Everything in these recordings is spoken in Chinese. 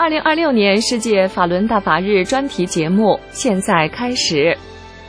2026年世界法轮大法日专题节目现在开始。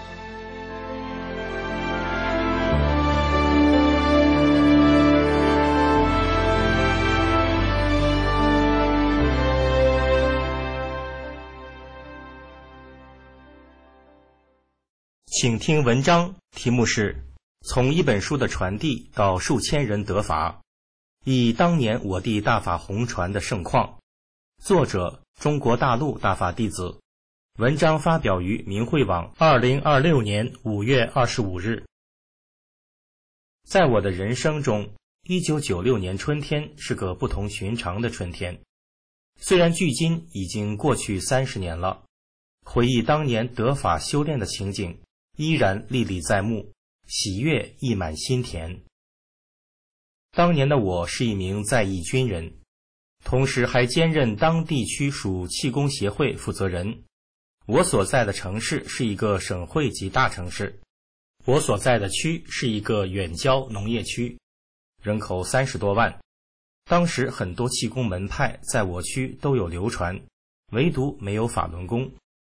请听文章，题目是从一本书的传递到数千人得法，忆当年我地大法红传的盛况。作者中国大陆大法弟子。文章发表于明慧网2026年5月25日。在我的人生中，1996年春天是个不同寻常的春天。虽然距今已经过去30年了，回忆当年得法修炼的情景依然历历在目，喜悦溢满心田。当年的我是一名在役军人，同时还兼任当地区属气功协会负责人。我所在的城市是一个省会级大城市，我所在的区是一个远郊农业区，人口30多万。当时很多气功门派在我区都有流传，唯独没有法轮功。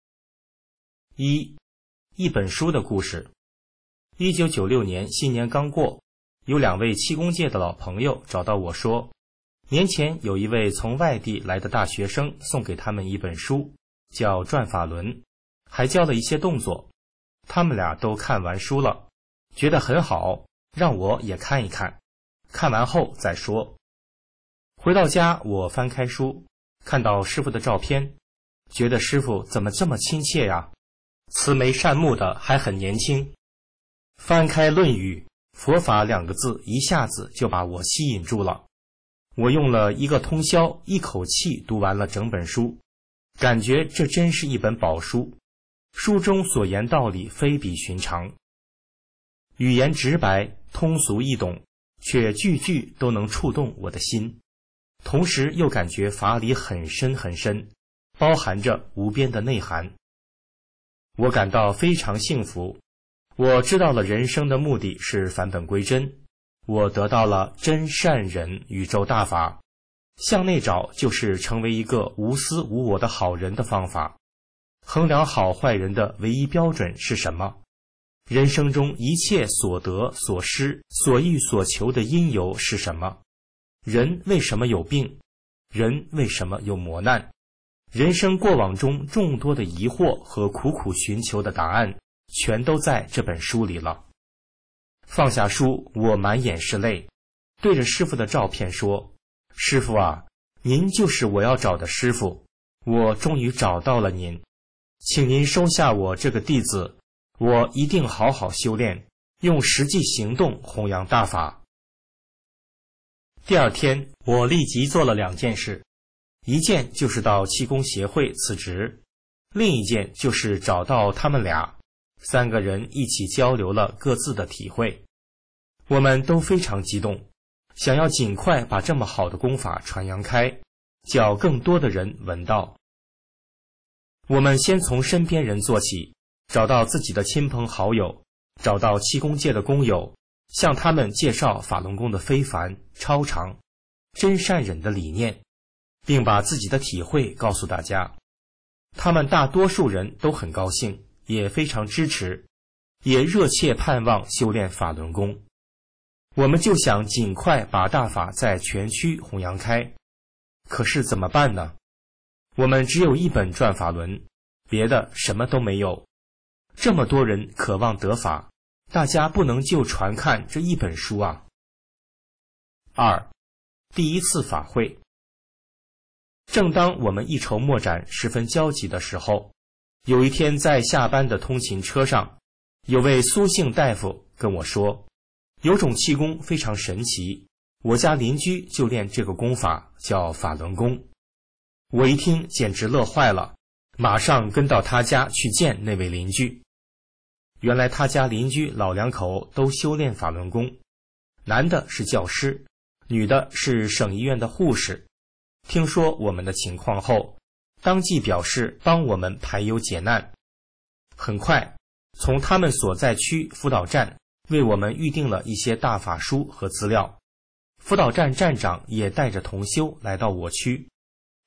一本书的故事。1996年新年刚过，有2位气功界的老朋友找到我说，年前有一位从外地来的大学生送给他们一本书，叫《转法轮》，还教了一些动作。他们俩都看完书了，觉得很好，让我也看一看，看完后再说。回到家，我翻开书，看到师傅的照片，觉得师傅怎么这么亲切呀，慈眉善目的，还很年轻。翻开《论语》，佛法2个字一下子就把我吸引住了。我用了1个通宵，一口气读完了整本书，感觉这真是一本宝书。书中所言道理非比寻常，语言直白，通俗易懂，却句句都能触动我的心，同时又感觉法理很深很深，包含着无边的内涵。我感到非常幸福，我知道了人生的目的是返本归真，我得到了真善忍宇宙大法，向内找就是成为一个无私无我的好人的方法。衡量好坏人的唯一标准是什么？人生中一切所得所失所欲所求的因由是什么？人为什么有病？人为什么有磨难？人生过往中众多的疑惑和苦苦寻求的答案，全都在这本书里了。放下书，我满眼是泪，对着师傅的照片说，师傅啊，您就是我要找的师傅，我终于找到了您，请您收下我这个弟子，我一定好好修炼，用实际行动弘扬大法。第二天，我立即做了2件事，一件就是到气功协会辞职，另一件就是找到他们俩，3个人一起交流了各自的体会。我们都非常激动，想要尽快把这么好的功法传扬开，叫更多的人闻到。我们先从身边人做起，找到自己的亲朋好友，找到气功界的工友，向他们介绍法轮功的非凡、超常、真善忍的理念，并把自己的体会告诉大家。他们大多数人都很高兴，也非常支持，也热切盼望修炼法轮功。我们就想尽快把大法在全区弘扬开，可是怎么办呢？我们只有一本转法轮，别的什么都没有。这么多人渴望得法，大家不能就传看这一本书啊。2. 第一次法会。正当我们一筹莫展，十分焦急的时候，有一天在下班的通勤车上，有位苏姓大夫跟我说，有种气功非常神奇，我家邻居就练这个功法，叫法轮功。我一听简直乐坏了，马上跟到他家去见那位邻居。原来他家邻居老2口都修炼法轮功，男的是教师，女的是省医院的护士。听说我们的情况后，当即表示帮我们排忧解难。很快，从他们所在区辅导站为我们预定了一些大法书和资料。辅导站站长也带着同修来到我区，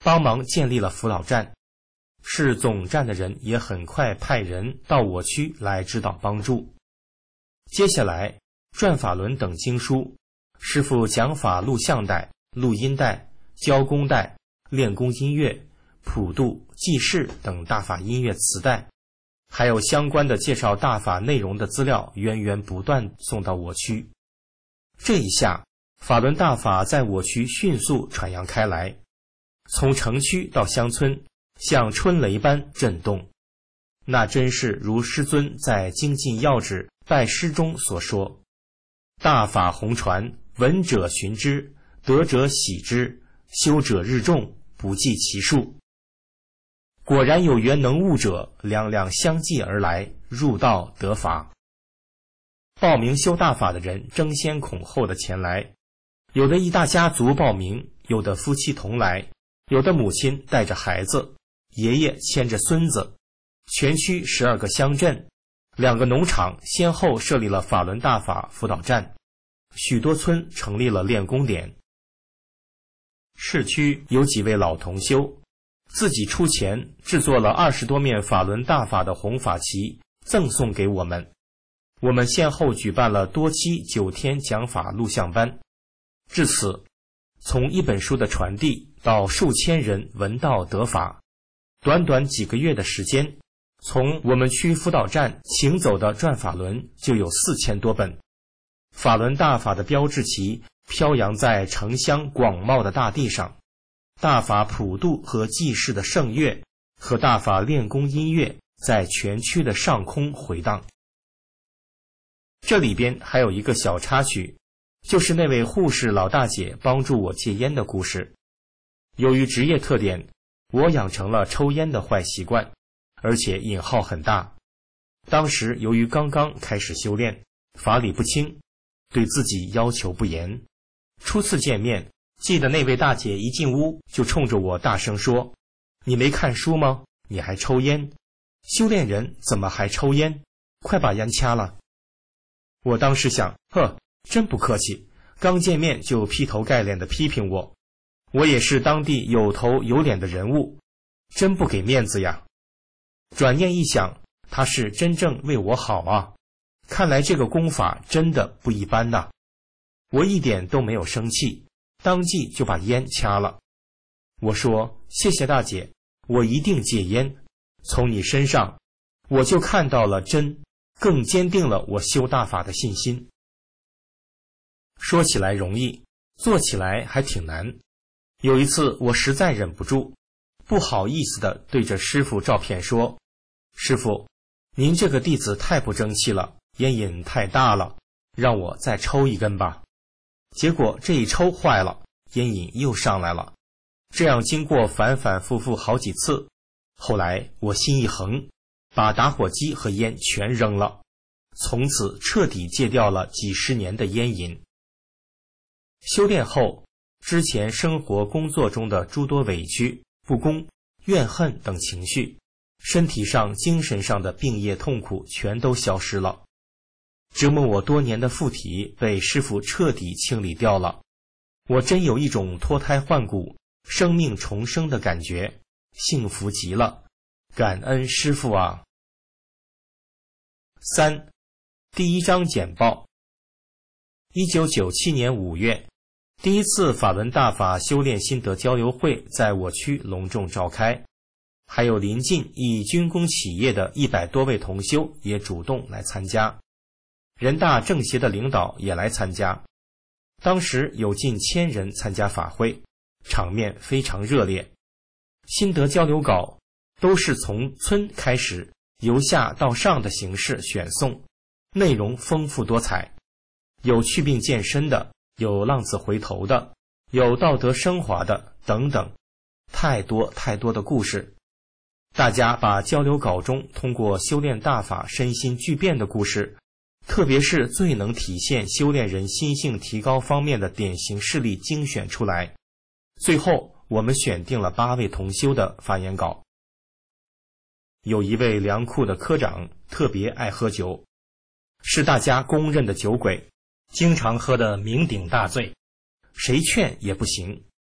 帮忙建立了辅导站。市总站的人也很快派人到我区来指导帮助。接下来，转法轮等经书、师父讲法录像带、录音带、教功带、练功音乐、普度、记事等大法音乐磁带，还有相关的介绍大法内容的资料源源不断送到我区。这一下，法轮大法在我区迅速传扬开来，从城区到乡村，像春雷般震动。那真是如师尊在精进要旨拜师中所说：大法弘传，闻者循之，得者喜之，修者日众，不计其数。果然有缘能悟者，两两相继而来，入道得法。报名修大法的人争先恐后的前来，有的一大家族报名，有的夫妻同来，有的母亲带着孩子，爷爷牵着孙子。全区12个乡镇、2个农场先后设立了法轮大法辅导站，许多村成立了练功点。市区有几位老同修自己出钱制作了20多面法轮大法的红法旗，赠送给我们。我们先后举办了多期9天讲法录像班，至此，从一本书的传递到数千人闻道得法，短短几个月的时间，从我们区辅导站行走的转法轮就有4000多本。法轮大法的标志旗飘扬在城乡广袤的大地上，大法普度和济世的圣乐和大法练功音乐在全区的上空回荡。这里边还有一个小插曲，就是那位护士老大姐帮助我戒烟的故事。由于职业特点，我养成了抽烟的坏习惯，而且瘾号很大。当时由于刚刚开始修炼，法理不清，对自己要求不严。初次见面，记得那位大姐一进屋就冲着我大声说：你没看书吗？你还抽烟？修炼人怎么还抽烟？快把烟掐了。我当时想，呵，真不客气，刚见面就劈头盖脸的批评我。我也是当地有头有脸的人物，真不给面子呀。转念一想，他是真正为我好啊，看来这个功法真的不一般呐。我一点都没有生气，当即就把烟掐了。我说：谢谢大姐，我一定戒烟。从你身上，我就看到了真，更坚定了我修大法的信心。说起来容易，做起来还挺难。有一次我实在忍不住，不好意思地对着师父照片说：师父，您这个弟子太不争气了，烟瘾太大了，让我再抽一根吧。结果这一抽坏了，烟瘾又上来了。这样经过反反复复好几次，后来我心一横，把打火机和烟全扔了，从此彻底戒掉了几十年的烟瘾。修炼后，之前生活工作中的诸多委屈、不公、怨恨等情绪，身体上、精神上的病业痛苦全都消失了。折磨我多年的附体被师父彻底清理掉了，我真有一种脱胎换骨、生命重生的感觉，幸福极了，感恩师父啊。3. 第一章简报。1997年5月，第一次法轮大法修炼心得交流会在我区隆重召开，还有临近以军工企业的100多位同修也主动来参加，人大政协的领导也来参加。当时有近1000人参加法会，场面非常热烈。心得交流稿都是从村开始，由下到上的形式选送，内容丰富多彩，有祛病健身的，有浪子回头的，有道德升华的，等等，太多太多的故事。大家把交流稿中通过修炼大法身心巨变的故事，特别是最能体现修炼人心性提高方面的典型事例精选出来。最后我们选定了8位同修的发言稿。有一位粮库的科长特别爱喝酒，是大家公认的酒鬼，经常喝得酩酊大醉，谁劝也不行。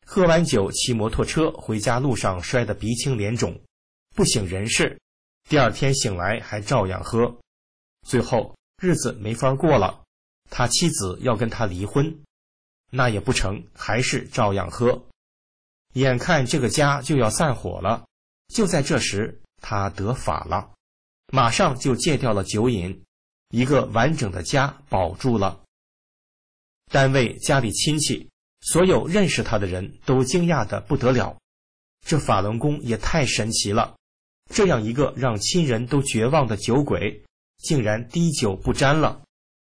喝完酒骑摩托车回家路上摔得鼻青脸肿，不省人事，第二天醒来还照样喝，最后日子没法过了，他妻子要跟他离婚，那也不成，还是照样喝。眼看这个家就要散伙了，就在这时他得法了，马上就戒掉了酒瘾，一个完整的家保住了。单位、家里亲戚，所有认识他的人都惊讶得不得了，这法轮功也太神奇了，这样一个让亲人都绝望的酒鬼，竟然滴酒不沾了。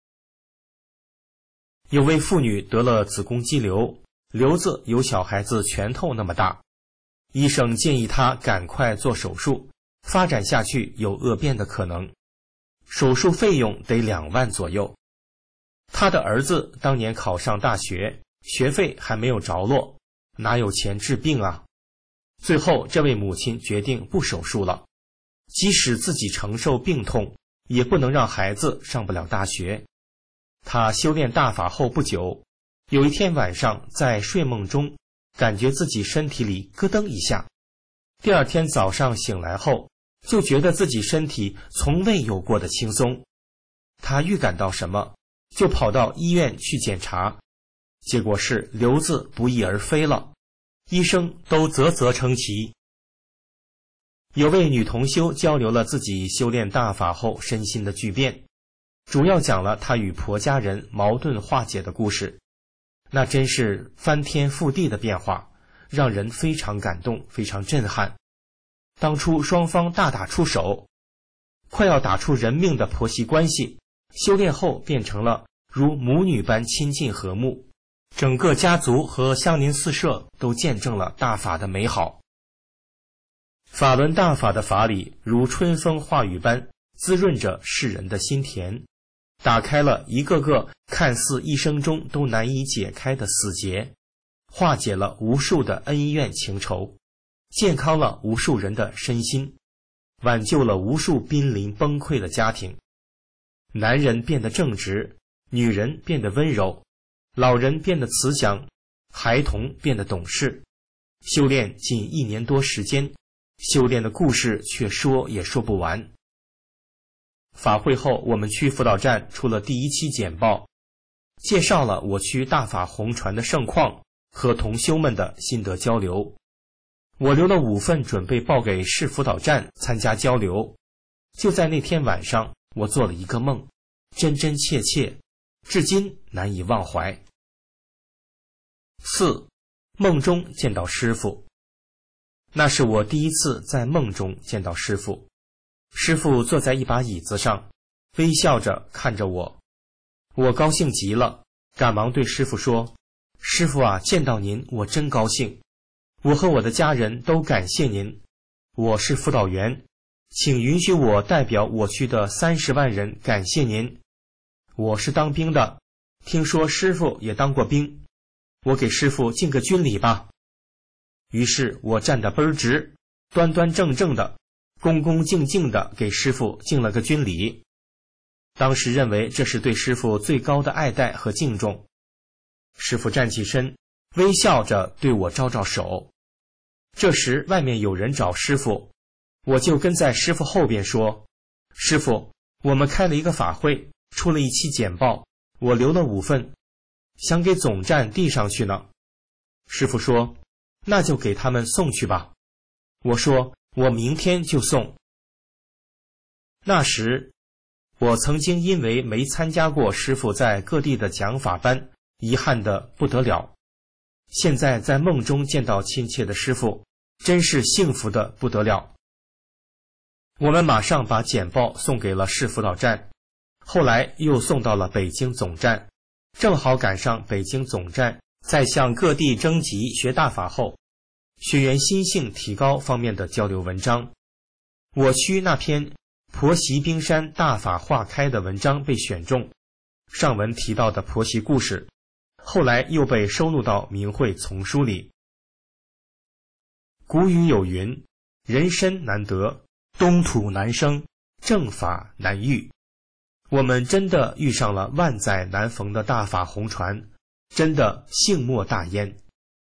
有位妇女得了子宫肌瘤，瘤子有小孩子拳头那么大，医生建议她赶快做手术，发展下去有恶变的可能，手术费用得2万左右。她的儿子当年考上大学，学费还没有着落，哪有钱治病啊？最后这位母亲决定不手术了，即使自己承受病痛，也不能让孩子上不了大学。她修炼大法后不久，有一天晚上在睡梦中，感觉自己身体里咯噔一下，第二天早上醒来后，就觉得自己身体从未有过的轻松。她预感到什么，就跑到医院去检查，结果是瘤子不翼而飞了，医生都啧啧称奇。有位女同修交流了自己修炼大法后身心的巨变，主要讲了她与婆家人矛盾化解的故事，那真是翻天覆地的变化，让人非常感动，非常震撼。当初双方大打出手，快要打出人命的婆媳关系，修炼后变成了如母女般亲近和睦，整个家族和相邻四舍都见证了大法的美好。法轮大法的法理如春风化雨般滋润着世人的心田，打开了一个个看似一生中都难以解开的死结，化解了无数的恩怨情仇，健康了无数人的身心，挽救了无数濒临崩溃的家庭。男人变得正直，女人变得温柔，老人变得慈祥，孩童变得懂事。修炼仅1年多时间，修炼的故事却说也说不完。法会后，我们区辅导站出了第1期简报，介绍了我区大法红传的盛况和同修们的心得交流。我留了5份准备报给市辅导站参加交流。就在那天晚上，我做了一个梦，真真切切，至今难以忘怀。4. 梦中见到师父。那是我第一次在梦中见到师父。师父坐在一把椅子上，微笑着看着我。我高兴极了，赶忙对师父说：“师父啊，见到您我真高兴，我和我的家人都感谢您。我是辅导员，请允许我代表我区的30万人感谢您。我是当兵的，听说师父也当过兵，我给师父敬个军礼吧。”于是我站得倍儿直，端端正正的，恭恭敬敬的给师父敬了个军礼。当时认为这是对师父最高的爱戴和敬重。师父站起身，微笑着对我招招手。这时外面有人找师父，我就跟在师父后边说：“师父，我们开了一个法会，出了1期简报，我留了5份，想给总站递上去呢。”师父说：“那就给他们送去吧。”我说：“我明天就送。”那时我曾经因为没参加过师父在各地的讲法班，遗憾得不得了。现在在梦中见到亲切的师父，真是幸福的不得了。我们马上把简报送给了市辅导站，后来又送到了北京总站，正好赶上北京总站在向各地征集学大法后学员心性提高方面的交流文章。我区那篇婆媳冰山大法化开的文章被选中，上文提到的婆媳故事后来又被收录到明慧丛书里。古语有云：人参难得，东土难生，正法难遇。我们真的遇上了万载难逢的大法红传，真的幸莫大焉。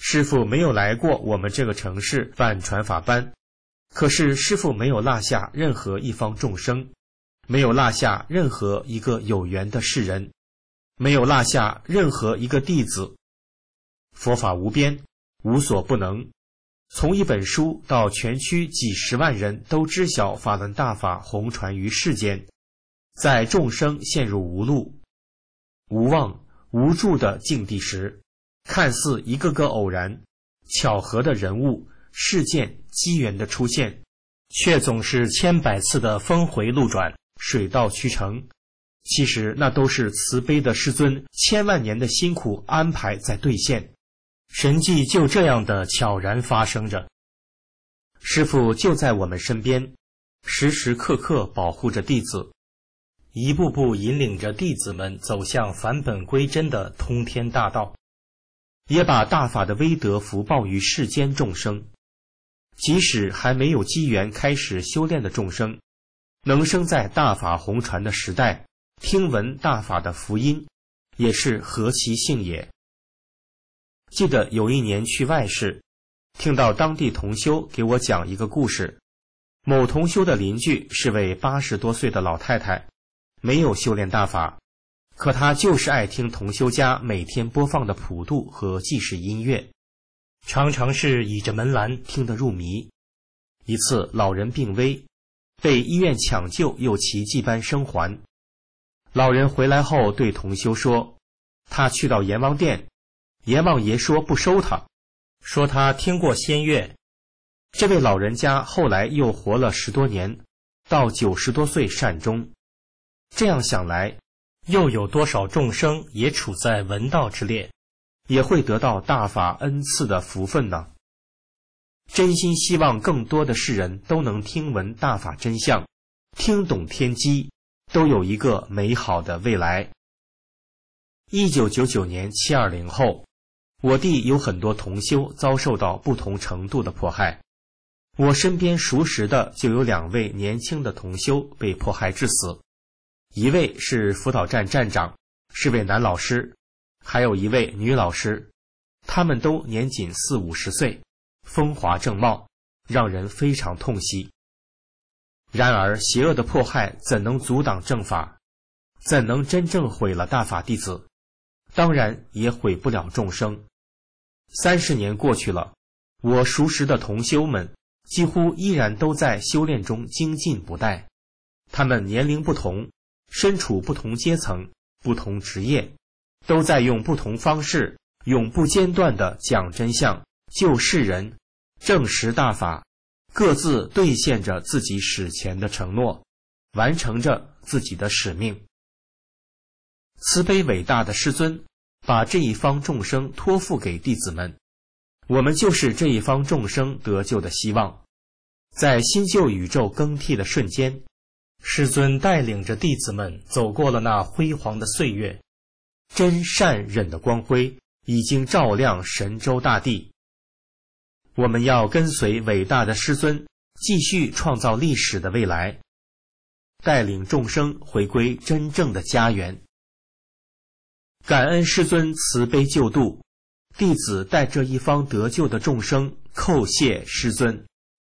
师父没有来过我们这个城市办传法班，可是师父没有落下任何一方众生，没有落下任何一个有缘的世人，没有落下任何一个弟子。佛法无边，无所不能。从一本书到全区几十万人都知晓法轮大法弘传于世间，在众生陷入无路、无望、无助的境地时，看似一个个偶然、巧合的人物、事件、机缘的出现，却总是千百次的峰回路转、水到渠成。其实那都是慈悲的师尊千万年的辛苦安排在兑现。神迹就这样的悄然发生着，师父就在我们身边，时时刻刻保护着弟子，一步步引领着弟子们走向返本归真的通天大道，也把大法的威德福报于世间众生。即使还没有机缘开始修炼的众生，能生在大法弘传的时代，听闻大法的福音，也是何其幸也。记得有一年去外市，听到当地同修给我讲一个故事。某同修的邻居是位80多岁的老太太，没有修炼大法，可她就是爱听同修家每天播放的普度和济世音乐，常常是倚着门栏听得入迷。一次老人病危，被医院抢救又奇迹般生还。老人回来后对同修说，他去到阎王殿，阎王爷说不收他，说他听过仙乐。这位老人家后来又活了10多年，到90多岁善终。这样想来，又有多少众生也处在闻道之列，也会得到大法恩赐的福分呢？真心希望更多的世人都能听闻大法真相，听懂天机，都有一个美好的未来。1999年720后，我地有很多同修遭受到不同程度的迫害。我身边熟识的就有2位年轻的同修被迫害致死，一位是辅导站站长，是位男老师，还有一位女老师，他们都年仅40、50岁，风华正茂，让人非常痛惜。然而邪恶的迫害怎能阻挡正法？怎能真正毁了大法弟子？当然也毁不了众生。30年过去了，我熟识的同修们几乎依然都在修炼中精进不怠。他们年龄不同，身处不同阶层、不同职业，都在用不同方式，永不间断地讲真相、救世人、证实大法，各自兑现着自己史前的承诺，完成着自己的使命。慈悲伟大的师尊把这一方众生托付给弟子们，我们就是这一方众生得救的希望。在新旧宇宙更替的瞬间，师尊带领着弟子们走过了那辉煌的岁月，真善忍的光辉已经照亮神州大地。我们要跟随伟大的师尊，继续创造历史的未来，带领众生回归真正的家园。感恩师尊慈悲救度，弟子带这一方得救的众生叩谢师尊。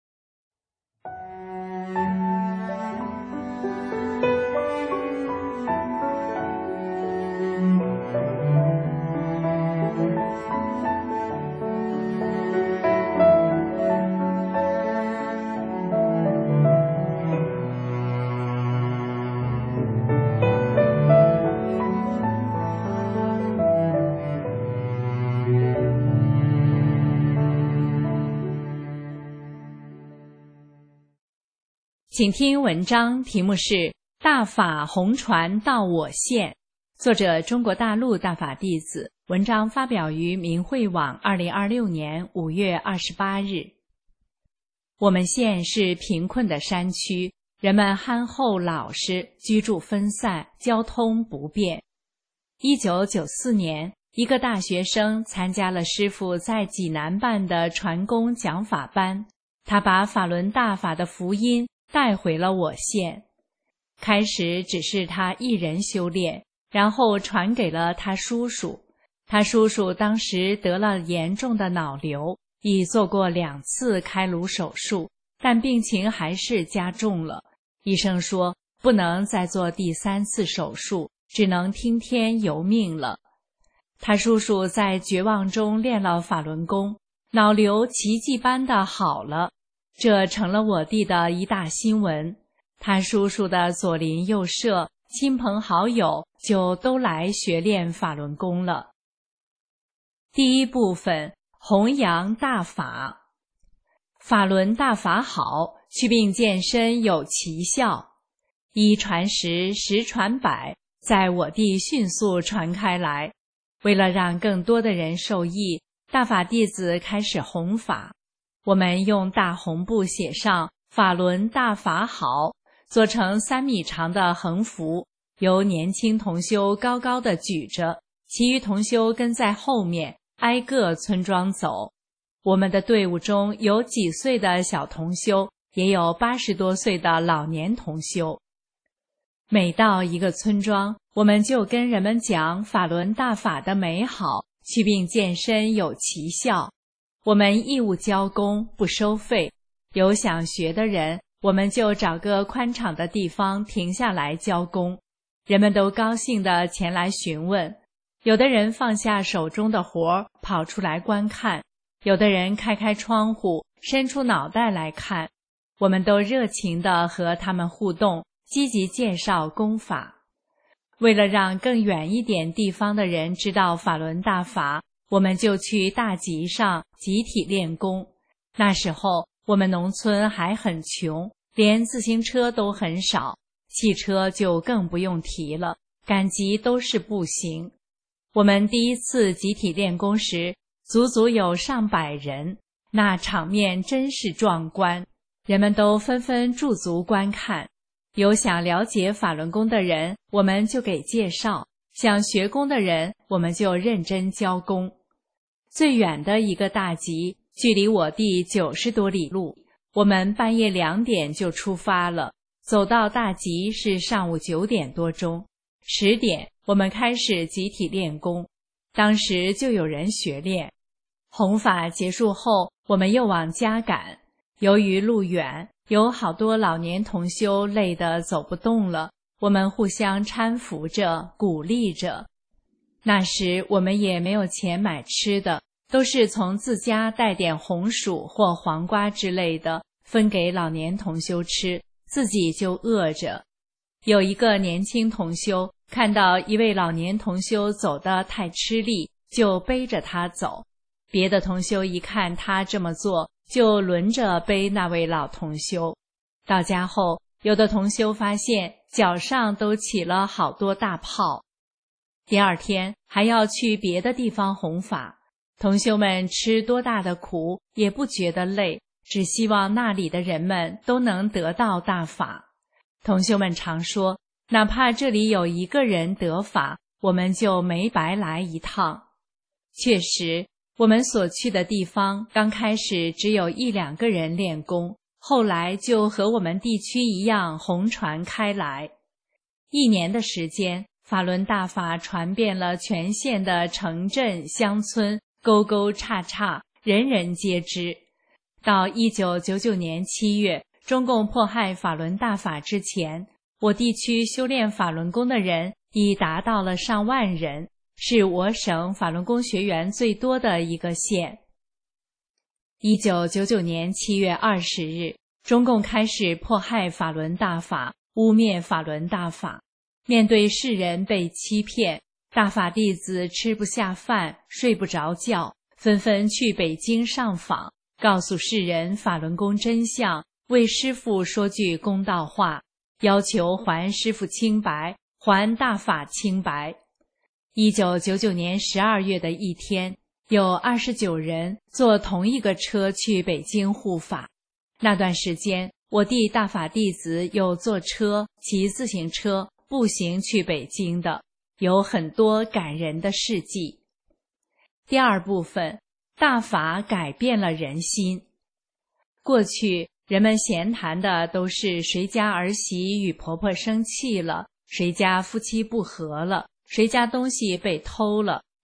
请听文章，题目是《大法弘传到我县》，作者中国大陆大法弟子，文章发表于明慧网2026年5月28日。我们县是贫困的山区，人们憨厚老实，居住分散，交通不便。1994年，一个大学生参加了师父在济南办的传功讲法班，他把法轮大法的福音带回了我县。开始只是他一人修炼，然后传给了他叔叔， 他叔叔当时得了严重的脑瘤，已做过2次开颅手术，但病情还是加重了。医生说不能再做第3次手术，只能听天由命了。他叔叔在绝望中练了法轮功，脑瘤奇迹般的好了，这成了我弟的一大新闻。他叔叔的左邻右舍、亲朋好友就都来学练法轮功了。第1部分，弘扬大法。法轮大法好，祛病健身有奇效。1传10，10传100，在我地迅速传开来。为了让更多的人受益，大法弟子开始弘法。我们用大红布写上法轮大法好，做成3米长的横幅，由年轻同修高高的举着，其余同修跟在后面，挨个村庄走。我们的队伍中有几岁的小同修，也有80多岁的老年同修。每到一个村庄，我们就跟人们讲法轮大法的美好，祛病健身有奇效。我们义务教功，不收费。有想学的人，我们就找个宽敞的地方停下来教功。人们都高兴地前来询问，有的人放下手中的活跑出来观看，有的人开开窗户伸出脑袋来看。我们都热情地和他们互动，积极介绍功法。为了让更远一点地方的人知道法轮大法，我们就去大集上集体练功。那时候我们农村还很穷，连自行车都很少，汽车就更不用提了，赶集都是步行。我们第1次集体练功时，足足有上百人，那场面真是壮观，人们都纷纷驻足观看。有想了解法轮功的人，我们就给介绍；想学功的人，我们就认真教功。最远的一个大集距离我地90多里路，我们半夜2点就出发了，走到大集是上午9点多钟。10点我们开始集体练功，当时就有人学练。弘法结束后，我们又往家赶。由于路远，有好多老年同修累得走不动了，我们互相搀扶着，鼓励着。那时我们也没有钱买吃的，都是从自家带点红薯或黄瓜之类的分给老年同修吃，自己就饿着。有一个年轻同修看到一位老年同修走得太吃力，就背着他走。别的同修一看他这么做，就轮着背那位老同修。到家后，有的同修发现脚上都起了好多大泡。第2天还要去别的地方弘法，同修们吃多大的苦也不觉得累，只希望那里的人们都能得到大法。同修们常说，哪怕这里有1个人得法，我们就没白来一趟。确实，我们所去的地方刚开始只有1、2个人练功，后来就和我们地区一样红传开来。1年的时间，法轮大法传遍了全县的城镇、乡村，沟沟岔岔，人人皆知。到1999年7月，中共迫害法轮大法之前，我地区修炼法轮功的人已达到了上万人，是我省法轮功学员最多的一个县。1999年7月20日，中共开始迫害法轮大法，污蔑法轮大法。面对世人被欺骗，大法弟子吃不下饭，睡不着觉，纷纷去北京上访，告诉世人法轮功真相，为师父说句公道话，要求还师父清白，还大法清白。1999年12月的一天，有29人坐同一个车去北京护法。那段时间，我地大法弟子有坐车、骑自行车、步行去北京的，有很多感人的事迹。第2部分，大法改变了人心。过去人们闲谈的都是谁家儿媳与婆婆生气了，谁家夫妻不和了，谁家东西被偷了，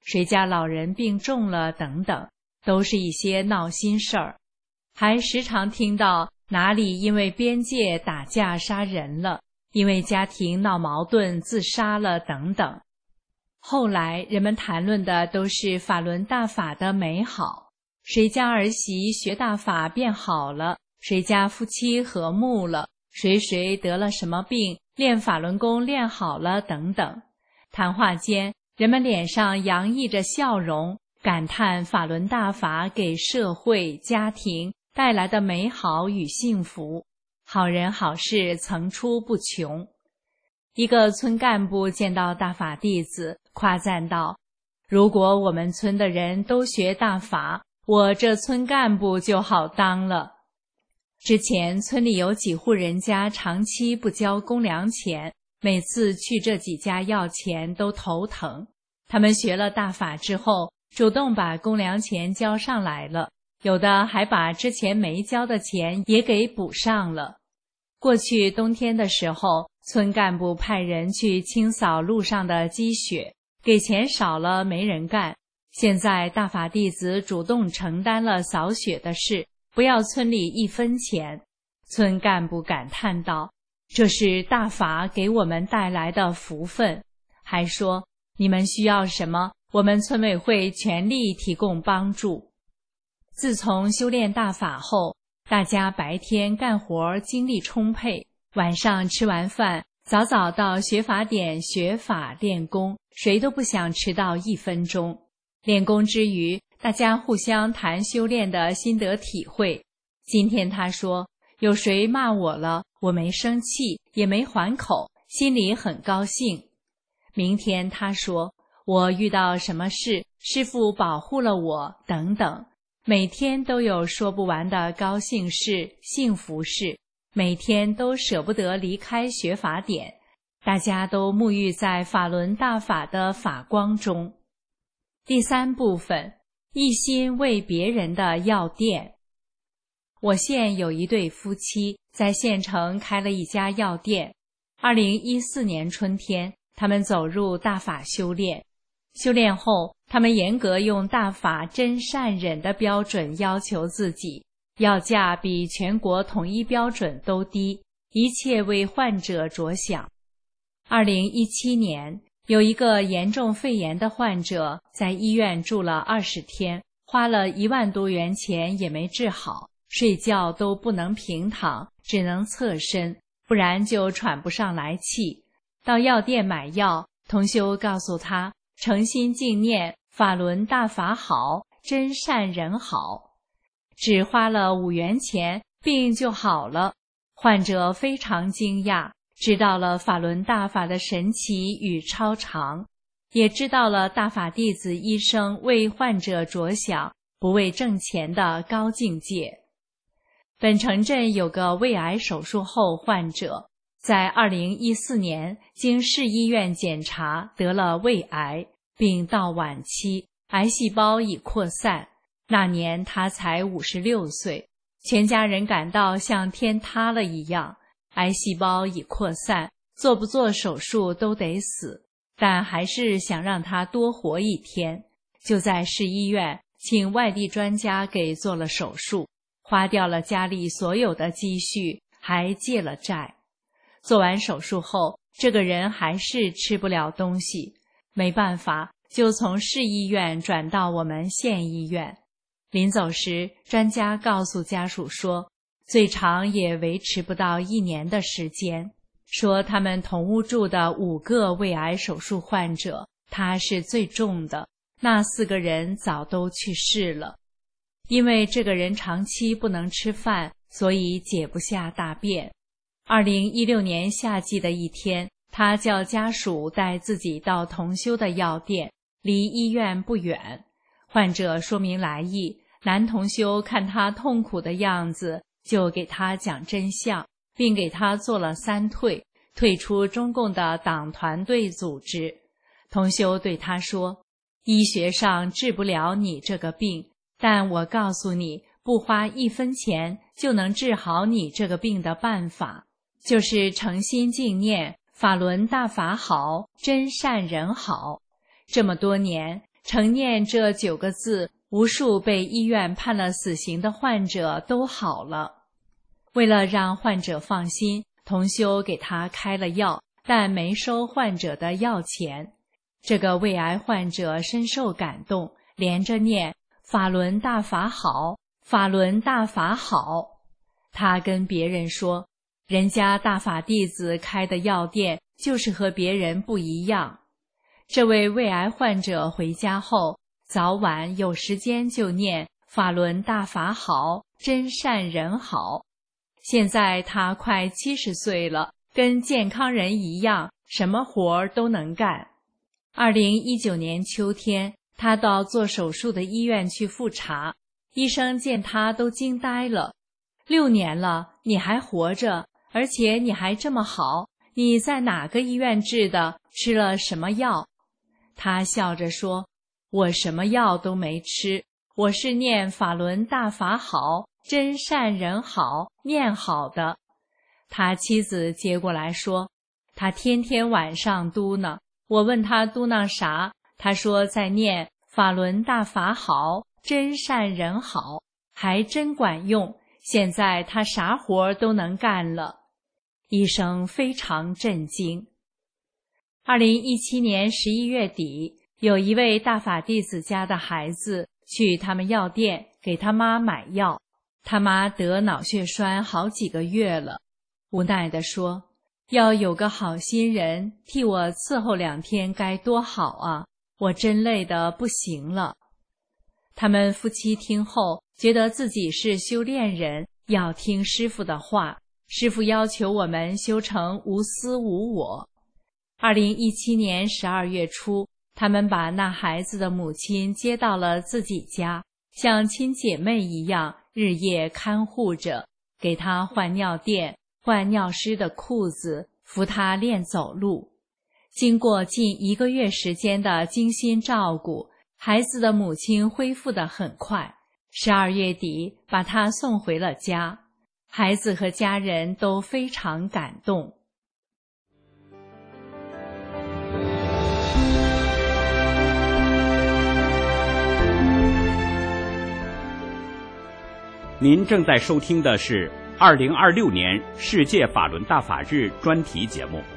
谁家老人病重了等等，都是一些闹心事儿。还时常听到哪里因为边界打架杀人了，因为家庭闹矛盾自杀了等等。后来人们谈论的都是法轮大法的美好，谁家儿媳学大法变好了，谁家夫妻和睦了，谁得了什么病，练法轮功练好了等等。谈话间，人们脸上洋溢着笑容，感叹法轮大法给社会家庭带来的美好与幸福，好人好事层出不穷。一个村干部见到大法弟子，夸赞道：如果我们村的人都学大法，我这村干部就好当了。之前村里有几户人家长期不交公粮钱，每次去这几家要钱都头疼。他们学了大法之后，主动把公粮钱交上来了，有的还把之前没交的钱也给补上了。过去冬天的时候，村干部派人去清扫路上的积雪，给钱少了没人干。现在大法弟子主动承担了扫雪的事，不要村里1分钱。村干部感叹道：这是大法给我们带来的福分。还说你们需要什么，我们村委会全力提供帮助。自从修炼大法后，大家白天干活精力充沛，晚上吃完饭早早到学法点学法练功，谁都不想迟到1分钟。练功之余，大家互相谈修炼的心得体会。今天他说，有谁骂我了，我没生气，也没还口，心里很高兴。明天他说，我遇到什么事，师父保护了我等等。每天都有说不完的高兴事、幸福事，每天都舍不得离开学法点，大家都沐浴在法轮大法的法光中。第3部分，一心为别人的药店。我县有一对夫妻在县城开了一家药店。2014年春天，他们走入大法修炼。修炼后，他们严格用大法真善忍的标准要求自己，药价比全国统一标准都低，一切为患者着想。2017年，有一个严重肺炎的患者在医院住了20天，花了1万多元钱也没治好，睡觉都不能平躺，只能侧身，不然就喘不上来气。到药店买药，同修告诉他，诚心敬念法轮大法好，真善人好。只花了5元钱，病就好了。患者非常惊讶，知道了法轮大法的神奇与超常，也知道了大法弟子医生为患者着想，不为挣钱的高境界。本城镇有个胃癌手术后患者，在2014年经市医院检查得了胃癌，并到晚期，癌细胞已扩散。那年他才56岁，全家人感到像天塌了一样，癌细胞已扩散，做不做手术都得死，但还是想让他多活1天，就在市医院请外地专家给做了手术，花掉了家里所有的积蓄，还借了债。做完手术后，这个人还是吃不了东西，没办法，就从市医院转到我们县医院。临走时，专家告诉家属说，最长也维持不到1年的时间，说他们同屋住的5个胃癌手术患者，他是最重的，那4个人早都去世了。因为这个人长期不能吃饭，所以解不下大便。2016年夏季的一天，他叫家属带自己到同修的药店，离医院不远。患者说明来意，男同修看他痛苦的样子，就给他讲真相，并给他做了3退，退出中共的党团队组织。同修对他说，医学上治不了你这个病，但我告诉你，不花1分钱就能治好你这个病的办法，就是诚心敬念法轮大法好，真善人好。这么多年， 承念这9个字，无数被医院判了死刑的患者都好了。为了让患者放心，同修给他开了药，但没收患者的药钱。这个胃癌患者深受感动，连着念法轮大法好，法轮大法好。他跟别人说，人家大法弟子开的药店就是和别人不一样。这位胃癌患者回家后，早晚有时间就念法轮大法好，真善人好。现在他快70岁了，跟健康人一样，什么活儿都能干。2019年秋天，他到做手术的医院去复查，医生见他都惊呆了。6年了，你还活着，而且你还这么好，你在哪个医院治的？吃了什么药？他笑着说，我什么药都没吃，我是念法轮大法好，真善人好，念好的。他妻子接过来说，他天天晚上嘟囔。我问他嘟囔啥，他说在念法轮大法好，真善人好，还真管用。现在他啥活都能干了。医生非常震惊。2017年11月底，有一位大法弟子家的孩子去他们药店给他妈买药，他妈得脑血栓好几个月了，无奈地说，要有个好心人替我伺候2天该多好啊，我真累得不行了。他们夫妻听后觉得自己是修炼人，要听师父的话，师父要求我们修成无私无我。2017年12月初，他们把那孩子的母亲接到了自己家，像亲姐妹一样日夜看护着，给她换尿垫，换尿湿的裤子，扶她练走路。经过近1个月时间的精心照顾，孩子的母亲恢复得很快，12月底把她送回了家。孩子和家人都非常感动。 您正在收听的是2026年世界法轮大法日专题节目。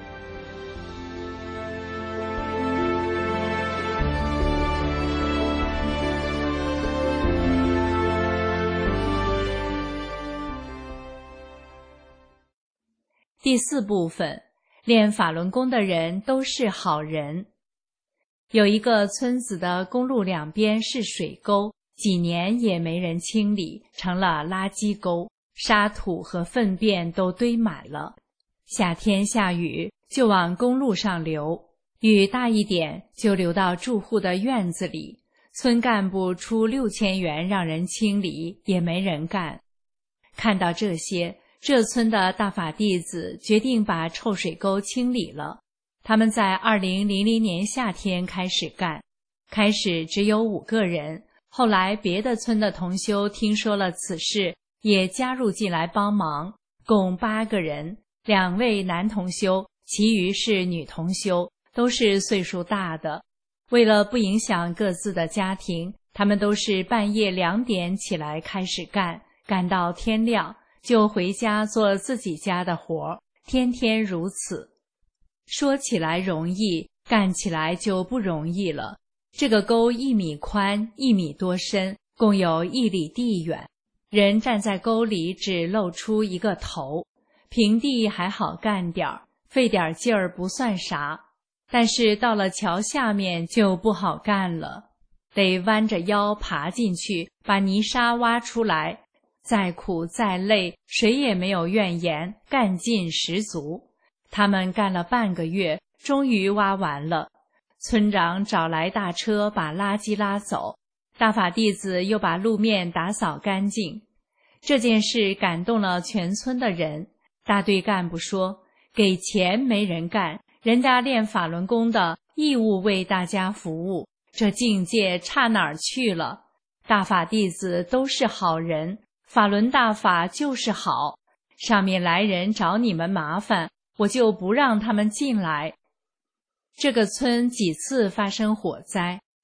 第4部分，练法轮功的人都是好人。有一个村子的公路两边是水沟，几年也没人清理，成了垃圾沟，沙土和粪便都堆满了。夏天下雨就往公路上流，雨大一点就流到住户的院子里。村干部出6000元让人清理，也没人干。看到这些，这村的大法弟子决定把臭水沟清理了。他们在2000年夏天开始干，开始只有5个人，后来别的村的同修听说了此事，也加入进来帮忙，共8个人，2位男同修，其余是女同修，都是岁数大的。为了不影响各自的家庭，他们都是半夜2点起来开始干，干到天亮就回家做自己家的活，天天如此。说起来容易，干起来就不容易了。这个沟1米宽，1米多深，共有1里地远。人站在沟里只露出一个头，平地还好干点儿，费点劲儿不算啥。但是到了桥下面就不好干了，得弯着腰爬进去，把泥沙挖出来。再苦再累，谁也没有怨言，干劲十足。他们干了半个月，终于挖完了。村长找来大车把垃圾拉走，大法弟子又把路面打扫干净。这件事感动了全村的人。大队干部说，给钱没人干，人家练法轮功的义务为大家服务，这境界差哪儿去了？大法弟子都是好人，法轮大法就是好，上面来人找你们麻烦，我就不让他们进来。这个村几次发生火灾，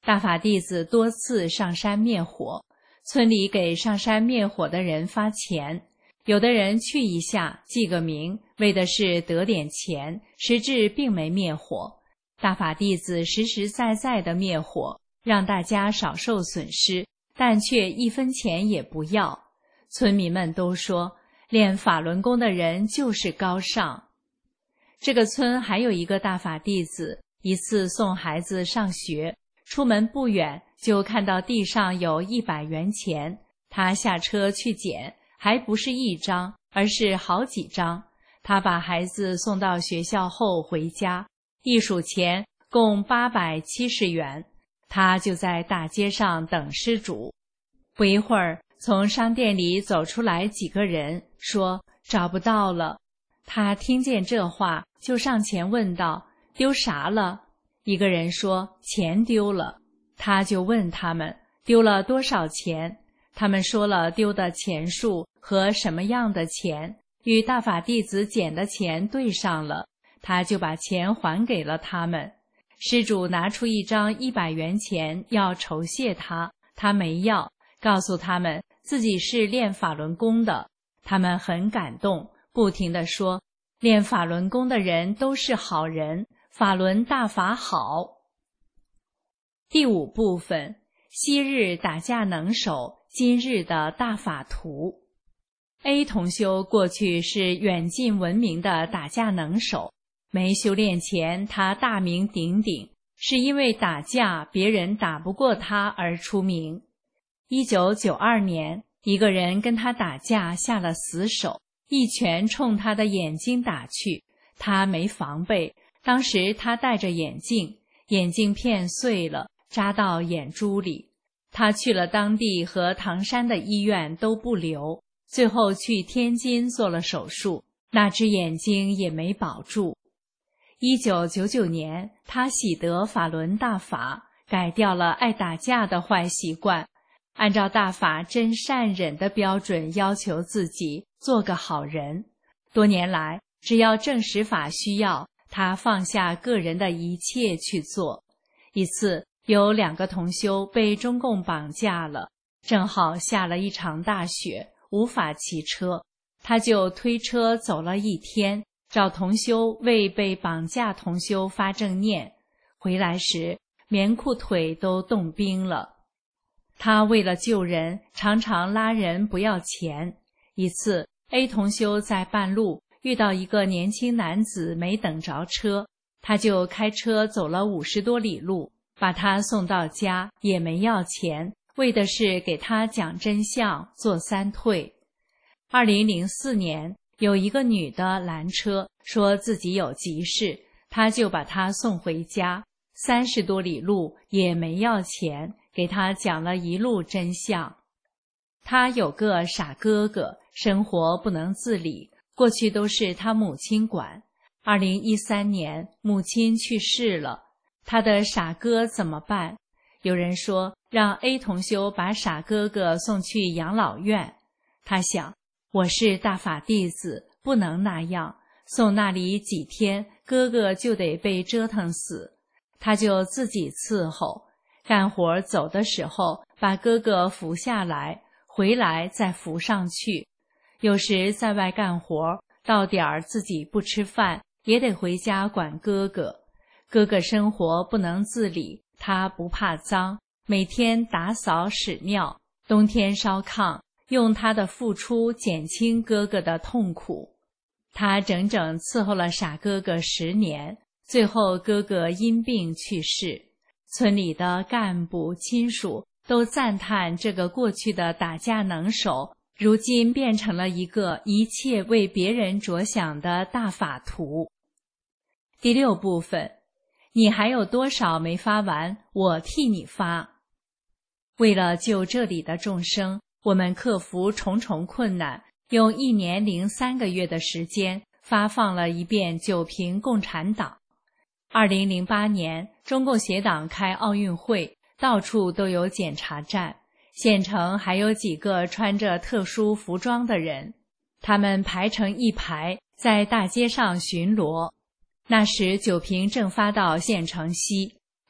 大法弟子多次上山灭火，村里给上山灭火的人发钱，有的人去一下记个名，为的是得点钱，实质并没灭火。大法弟子实实在在的灭火，让大家少受损失，但却1分钱也不要。村民们都说，练法轮功的人就是高尚。这个村还有一个大法弟子，一次送孩子上学，出门不远就看到地上有100元钱，他下车去捡，还不是1张，而是好几张。他把孩子送到学校后回家，一数钱共870元。他就在大街上等施主。不一会儿，从商店里走出来几个人，说找不到了。他听见这话，就上前问道，丢啥了？一个人说钱丢了。他就问他们丢了多少钱，他们说了丢的钱数和什么样的钱，与大法弟子捡的钱对上了，他就把钱还给了他们。施主拿出1张100元钱要酬谢他，他没要，告诉他们自己是练法轮功的。他们很感动，不停地说，练法轮功的人都是好人，法轮大法好。第5部分，昔日打架能手，今日的大法徒。A 同修过去是远近闻名的打架能手，没修炼前他大名鼎鼎，是因为打架别人打不过他而出名。1992年，一个人跟他打架下了死手，一拳冲他的眼睛打去，他没防备，当时他戴着眼镜，眼镜片碎了，扎到眼珠里。他去了当地和唐山的医院都不留，最后去天津做了手术，那只眼睛也没保住。1999年，他喜得法轮大法，改掉了爱打架的坏习惯，按照大法真善忍的标准要求自己做个好人。多年来，只要正实法需要，他放下个人的一切去做。一次，有2个同修被中共绑架了，正好下了一场大雪，无法骑车，他就推车走了1天，找同修为被绑架同修发正念。回来时，棉裤腿都冻冰了。他为了救人，常常拉人不要钱。一次 A 同修在半路遇到一个年轻男子没等着车，他就开车走了50多里路，把他送到家，也没要钱，为的是给他讲真相，做3退。2004年，有一个女的拦车，说自己有急事，他就把她送回家，30多里路也没要钱，给她讲了一路真相。他有个傻哥哥，生活不能自理，过去都是他母亲管。2013年，母亲去世了，他的傻哥怎么办？有人说让 A 同修把傻哥哥送去养老院。他想，我是大法弟子，不能那样，送那里几天，哥哥就得被折腾死。他就自己伺候，干活走的时候把哥哥扶下来，回来再扶上去。有时在外干活，到点儿自己不吃饭，也得回家管哥哥。哥哥生活不能自理，他不怕脏，每天打扫屎尿，冬天烧炕，用他的付出减轻哥哥的痛苦。他整整伺候了傻哥哥10年，最后哥哥因病去世。村里的干部亲属都赞叹这个过去的打架能手，如今变成了一个一切为别人着想的大法徒。第6部分，你还有多少没发完，我替你发。为了救这里的众生，我们克服重重困难，用1年03个月的时间发放了一遍9瓶共产党。2008年，中共协党开奥运会，到处都有检查站，县城还有几个穿着特殊服装的人，他们排成一排，在大街上巡逻。那时9瓶正发到县城西，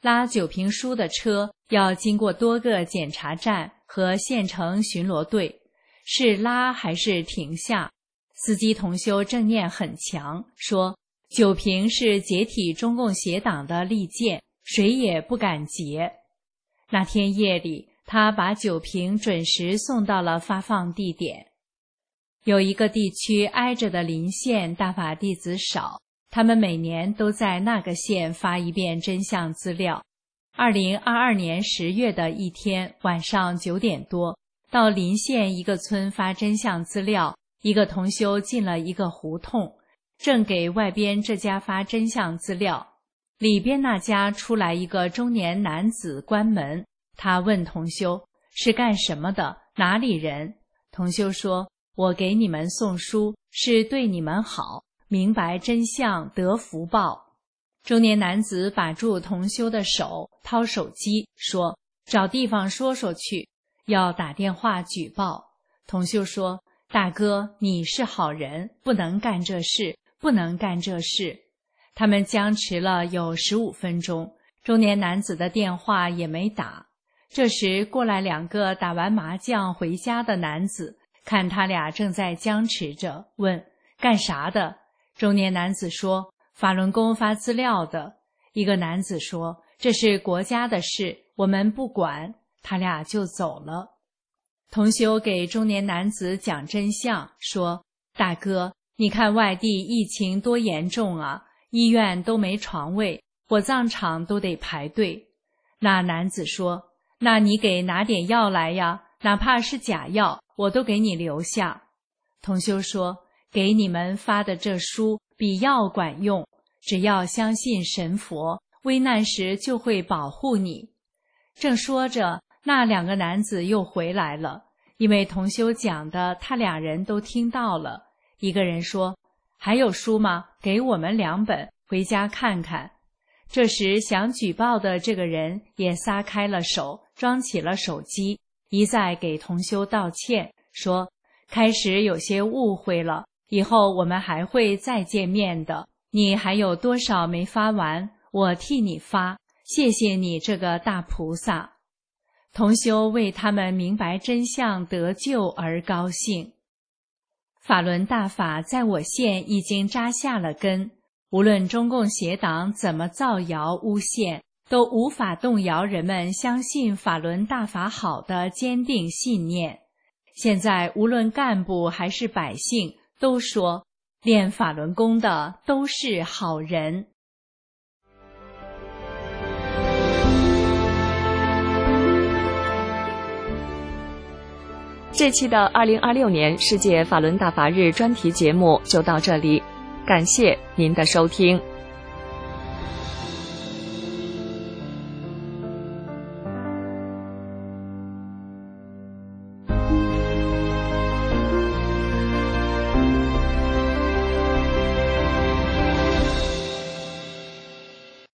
拉酒瓶书的车要经过多个检查站和县城巡逻队，是拉还是停下？司机同修正念很强，说酒瓶是解体中共邪党的利剑，谁也不敢劫。那天夜里，他把酒瓶准时送到了发放地点。有一个地区挨着的邻县大法弟子少，他们每年都在那个县发一遍真相资料。2022年10月的一天晚上9点多，到邻县一个村发真相资料，一个同修进了一个胡同，正给外边这家发真相资料，里边那家出来一个中年男子关门。他问同修是干什么的，哪里人？同修说，我给你们送书，是对你们好，明白真相得福报。中年男子把住同修的手，掏手机说，找地方说说去，要打电话举报。同修说，大哥，你是好人，不能干这事，不能干这事。他们僵持了有15分钟，中年男子的电话也没打。这时过来2个打完麻将回家的男子，看他俩正在僵持着，问干啥的。中年男子说，法轮功发资料的。一个男子说，这是国家的事，我们不管。他俩就走了。同修给中年男子讲真相，说，大哥，你看外地疫情多严重啊，医院都没床位，火葬场都得排队。那男子说，那你给拿点药来呀，哪怕是假药，我都给你留下。同修说，给你们发的这书比药管用，只要相信神佛，危难时就会保护你。正说着，那2个男子又回来了，因为同修讲的他俩人都听到了。一个人说，还有书吗？给我们2本，回家看看。这时想举报的这个人也撒开了手，装起了手机，一再给同修道歉，说开始有些误会了，以后我们还会再见面的，你还有多少没发完，我替你发，谢谢你这个大菩萨。同修为他们明白真相得救而高兴。法轮大法在我县已经扎下了根，无论中共邪党怎么造谣诬陷，都无法动摇人们相信法轮大法好的坚定信念。现在无论干部还是百姓都说，练法轮功的都是好人。 这期的2026年世界法轮大法日专题节目就到这里，感谢您的收听。